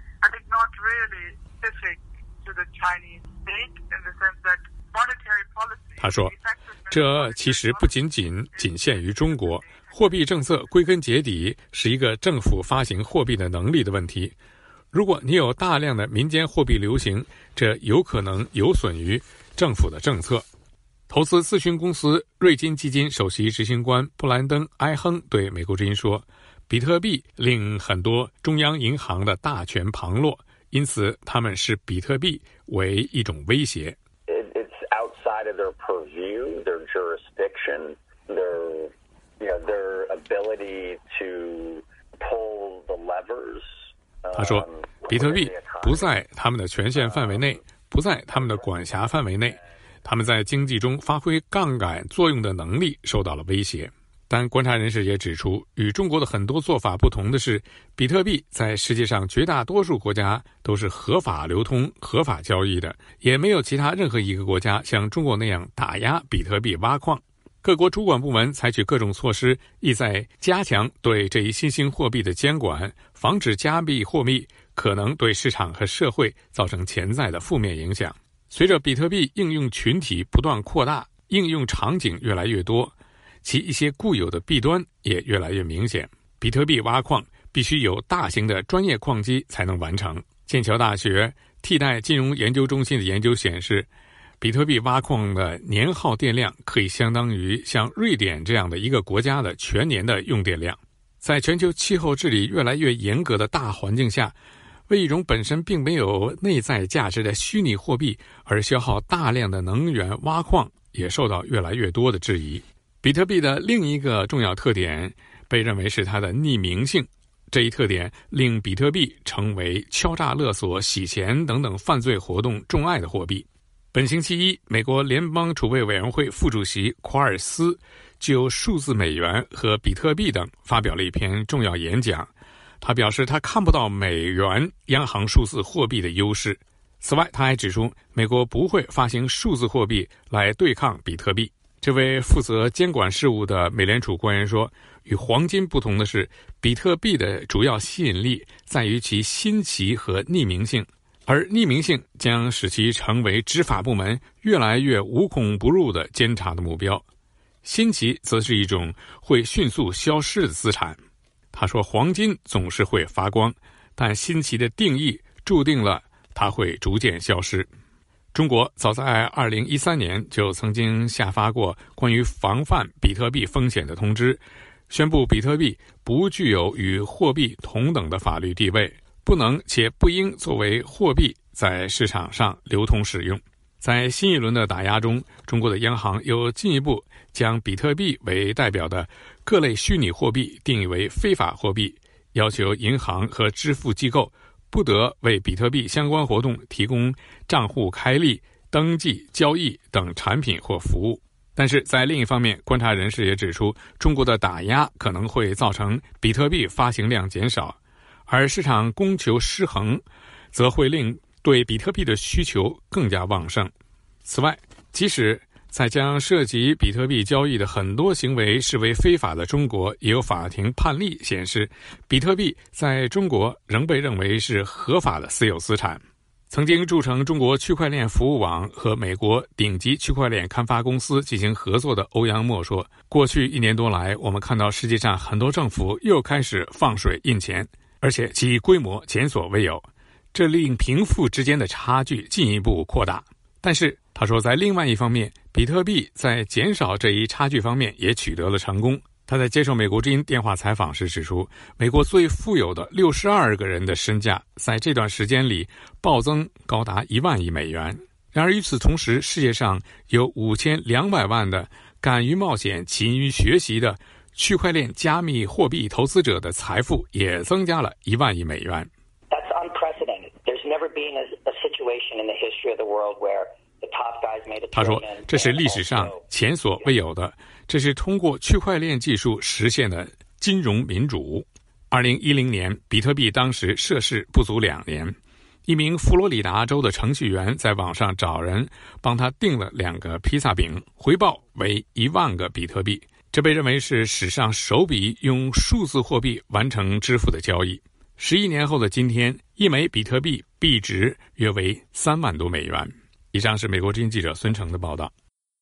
他说，这其实不仅仅仅限于中国，货币政策归根结底是一个政府发行货币的能力的问题。如果你有大量的民间货币流行，这有可能有损于政府的政策。投资咨询公司瑞金基金首席执行官布兰登·埃亨对美国之音说，比特币令很多中央银行的大权旁落，因此他们视比特币为一种威胁。 It's outside of their purview, their jurisdiction, their, you know, their ability to pull the levers. 他说，比特币不在他们的权限范围内，不在他们的管辖范围内，他们在经济中发挥杠杆作用的能力受到了威胁。但观察人士也指出，与中国的很多做法不同的是，比特币在世界上绝大多数国家都是合法流通、合法交易的，也没有其他任何一个国家像中国那样打压比特币挖矿。各国主管部门采取各种措施，意在加强对这一新兴货币的监管，防止加密货币可能对市场和社会造成潜在的负面影响。随着比特币应用群体不断扩大，应用场景越来越多，其一些固有的弊端也越来越明显。比特币挖矿必须有大型的专业矿机才能完成。剑桥大学替代金融研究中心的研究显示，比特币挖矿的年耗电量可以相当于像瑞典这样的一个国家的全年的用电量。在全球气候治理越来越严格的大环境下，为一种本身并没有内在价值的虚拟货币而消耗大量的能源挖矿，也受到越来越多的质疑。比特币的另一个重要特点被认为是它的匿名性，这一特点令比特币成为敲诈勒索、洗钱等等犯罪活动钟爱的货币。本星期一，美国联邦储备委员会副主席夸尔斯就数字美元和比特币等发表了一篇重要演讲。他表示，他看不到美元央行数字货币的优势。此外，他还指出，美国不会发行数字货币来对抗比特币。这位负责监管事务的美联储官员说，与黄金不同的是，比特币的主要吸引力在于其新奇和匿名性，而匿名性将使其成为执法部门越来越无孔不入的监察的目标。新奇则是一种会迅速消失的资产。他说，黄金总是会发光，但新奇的定义注定了它会逐渐消失。中国早在二零一三年就曾经下发过关于防范比特币风险的通知， 宣布比特币不具有与货币同等的法律地位，不能且不应作为货币在市场上流通使用。在新一轮的打压中，中国的央行又进一步将比特币为代表的各类虚拟货币定义为非法货币，要求银行和支付机构不得为比特币相关活动提供账户开立、登记、交易等产品或服务。但是在另一方面，观察人士也指出，中国的打压可能会造成比特币发行量减少，而市场供求失衡则会令对比特币的需求更加旺盛。此外，即使在将涉及比特币交易的很多行为视为非法的中国，也有法庭判例显示，比特币在中国仍被认为是合法的私有资产。曾经铸成中国区块链服务网和美国顶级区块链开发公司进行合作的欧阳墨说，过去一年多来，我们看到世界上很多政府又开始放水印钱，而且其规模前所未有，这令贫富之间的差距进一步扩大。但是他说，在另外一方面，比特币在减少这一差距方面也取得了成功。他在接受美国之音电话采访时指出，美国最富有的六十二个人的身价在这段时间里暴增高达一万亿美元。然而与此同时，世界上有五千两百万的敢于冒险、勤于学习的区块链加密货币投资者的财富也增加了一万亿美元。 That's unprecedented. There's never been a, a situation in the history of the world where the top guys made a trillion. 他说，这是历史上前所未有的，这是通过区块链技术实现的金融民主。二零一零年，比特币当时上市不足两年，一名佛罗里达州的程序员在网上找人帮他订了两个披萨饼，回报为一万个比特币。这被认为是史上首笔用数字货币完成支付的交易。十一年后的今天，一枚比特币币值约为三万多美元。以上是美国之音记者孙成的报道。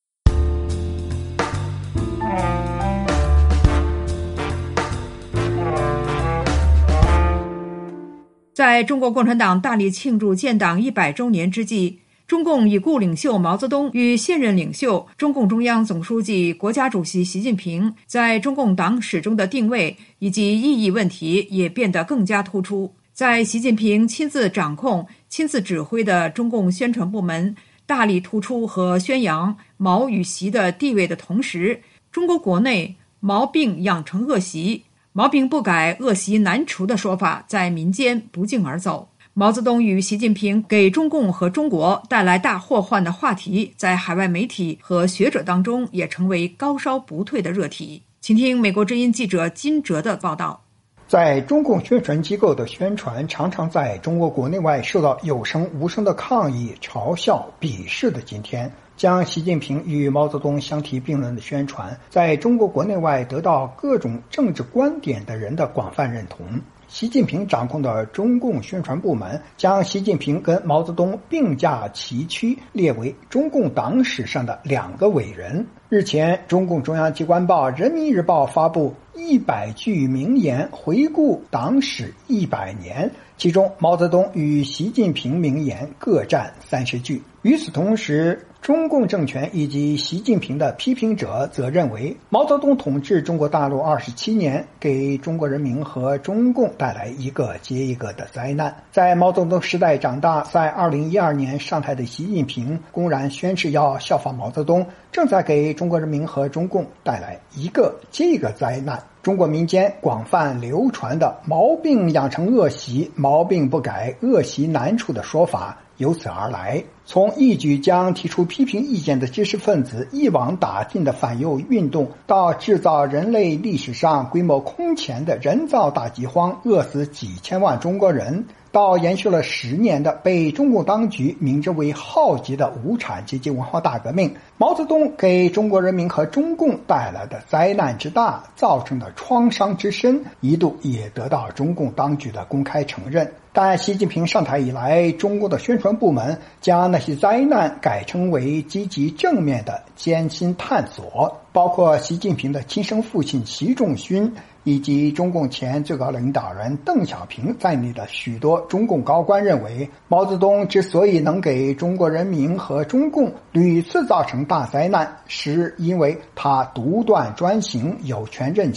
在中国共产党大力庆祝建党一百周年之际，中共已故领袖毛泽东与现任领袖中共中央总书记、国家主席习近平在中共党史中的定位以及意义问题也变得更加突出。在习近平亲自掌控、亲自指挥的中共宣传部门大力突出和宣扬毛与习的地位的同时，中国国内毛病养成恶习，毛病不改，恶习难除的说法在民间不胫而走。毛泽东与习近平给中共和中国带来大祸患的话题，在海外媒体和学者当中也成为高烧不退的热题。请听美国之音记者金哲的报道。 在中共宣传机构的宣传常常在中国国内外受到有声无声的抗议、嘲笑、鄙视的今天，将习近平与毛泽东相提并论的宣传在中国国内外得到各种政治观点的人的广泛认同。习近平掌控的中共宣传部门将习近平跟毛泽东并驾齐驱，列为中共党史上的两个伟人。日前，中共中央机关报《人民日报》发布一百句名言回顾党史一百年，其中毛泽东与习近平名言各占三十句。与此同时，中共政权以及习近平的批评者则认为，毛泽东统治中国大陆二十七年，给中国人民和中共带来一个接一个的灾难。在毛泽东时代长大，在二零一二年上台的习近平公然宣誓要效仿毛泽东，正在给中国人民和中共带来一个接一个灾难。中国民间广泛流传的毛病养成恶习，毛病不改，恶习难除的说法由此而来。从一举将提出批评意见的知识分子一网打尽的反右运动，到制造人类历史上规模空前的人造大饥荒，饿死几千万中国人，到延续了十年的被中共当局明知为浩劫的无产阶级文化大革命，毛泽东给中国人民和中共带来的灾难之大，造成的创伤之深，一度也得到中共当局的公开承认。但习近平上台以来，中共的宣传部门将那些灾难改称为积极正面的艰辛探索，包括习近平的亲生父亲习仲勋以及中共前最高领导人邓小平在内的许多中共高官认为，毛泽东之所以能给中国人民和中共屡次造成大灾难，是因为他独断专行、有权任性，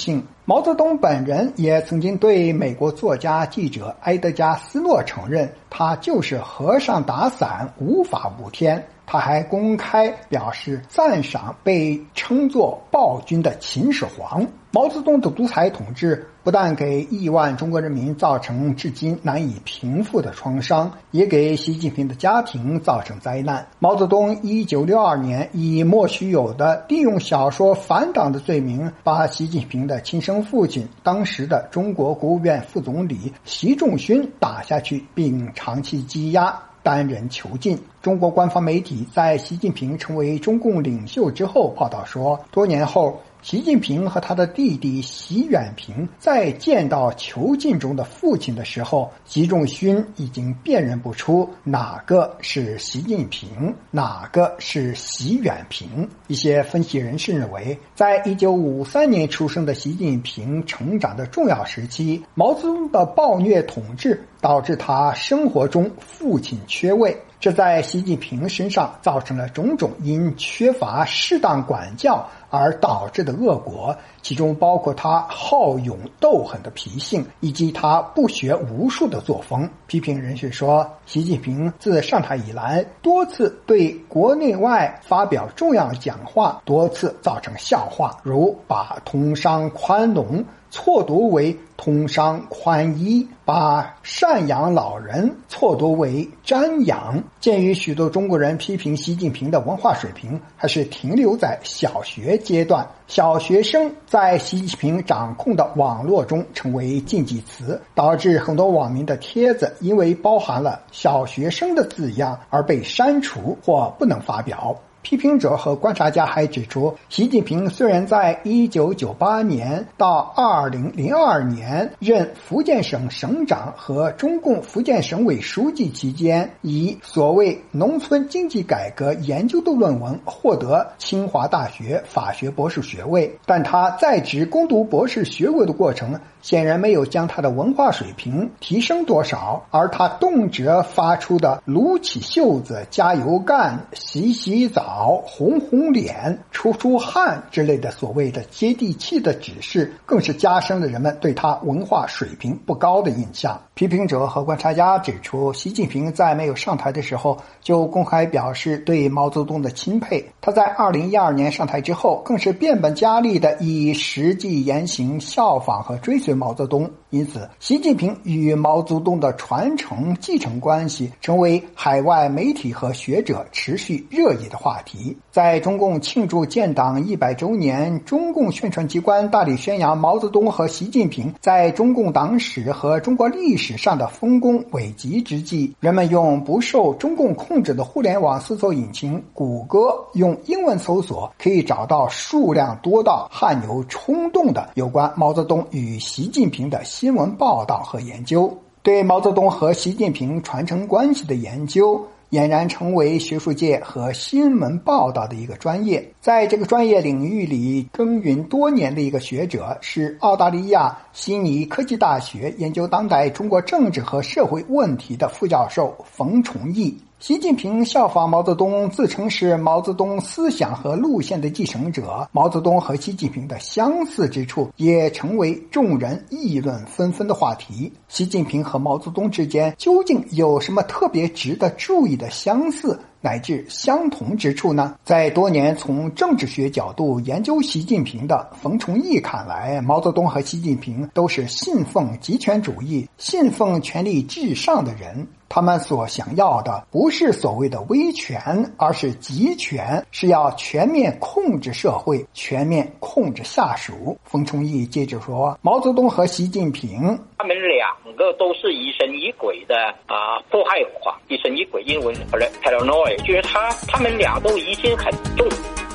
毛泽东本人也曾经对美国作家记者埃德加·斯诺承认，他就是和尚打伞，无法无天。他还公开表示赞赏被称作暴君的秦始皇。毛泽东的独裁统治不但给亿万中国人民造成至今难以平复的创伤，也给习近平的家庭造成灾难。毛泽东一九六二年以莫须有的利用小说反党的罪名，把习近平的亲生父亲，当时的中国国务院副总理习仲勋打下去，并长期羁押，担任囚禁。中国官方媒体在习近平成为中共领袖之后报道说，多年后习近平和他的弟弟习远平在见到囚禁中的父亲的时候，习仲勋已经辨认不出哪个是习近平，哪个是习远平。一些分析人士认为，在一九五三年出生的习近平成长的重要时期，毛泽东的暴虐统治导致他生活中父亲缺位，这在习近平身上造成了种种因缺乏适当管教而导致的恶果，其中包括他好勇斗狠的脾性，以及他不学无术的作风。批评人士说，习近平自上台以来，多次对国内外发表重要讲话，多次造成笑话，如把通商宽农错读为通商宽衣，把赡养老人错读为瞻仰。鉴于许多中国人批评习近平的文化水平还是停留在小学阶段，小学生在习近平掌控的网络中成为禁忌词，导致很多网民的帖子因为包含了小学生的字样而被删除或不能发表。批评者和观察家还指出，习近平虽然在一九九八年到二零零二年任福建省省长和中共福建省委书记期间，以所谓农村经济改革研究的论文获得清华大学法学博士学位，但他在职攻读博士学位的过程显然没有将他的文化水平提升多少，而他动辄发出的撸起袖子、加油干、洗洗澡、红红脸、出出汗之类的所谓的接地气的指示，更是加深了人们对他文化水平不高的印象。批评者和观察家指出，习近平在没有上台的时候就公开表示对毛泽东的钦佩，他在二零一二年上台之后更是变本加厉地以实际言行效仿和追随毛泽东，因此习近平与毛泽东的传承继承关系成为海外媒体和学者持续热议的话题。在中共庆祝建党一百周年，中共宣传机关大力宣扬毛泽东和习近平在中共党史和中国历史上的丰功伟绩之际，人们用不受中共控制的互联网搜索引擎谷歌用英文搜索，可以找到数量多到汗牛充栋的有关毛泽东与习近平的新闻报道和研究。对毛泽东和习近平传承关系的研究俨然成为学术界和新闻报道的一个专业。在这个专业领域里耕耘多年的一个学者是澳大利亚悉尼科技大学研究当代中国政治和社会问题的副教授冯崇义。习近平效仿毛泽东，自称是毛泽东思想和路线的继承者。毛泽东和习近平的相似之处也成为众人议论纷纷的话题。习近平和毛泽东之间究竟有什么特别值得注意的相似乃至相同之处呢？在多年从政治学角度研究习近平的冯崇义看来，毛泽东和习近平都是信奉极权主义、信奉权力至上的人。他们所想要的不是所谓的威权，而是集权，是要全面控制社会，全面控制下属。冯崇义接着说，毛泽东和习近平他们两个都是疑神疑鬼的啊，迫害狂，疑神疑鬼，英文 paranoid， 就是他他们俩都疑心很重。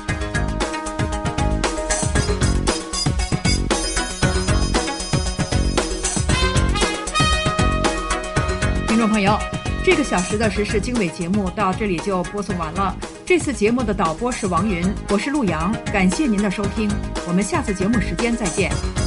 听众朋友，这个小时的时事经纬节目到这里就播送完了。这次节目的导播是王云，我是陆阳，感谢您的收听，我们下次节目时间再见。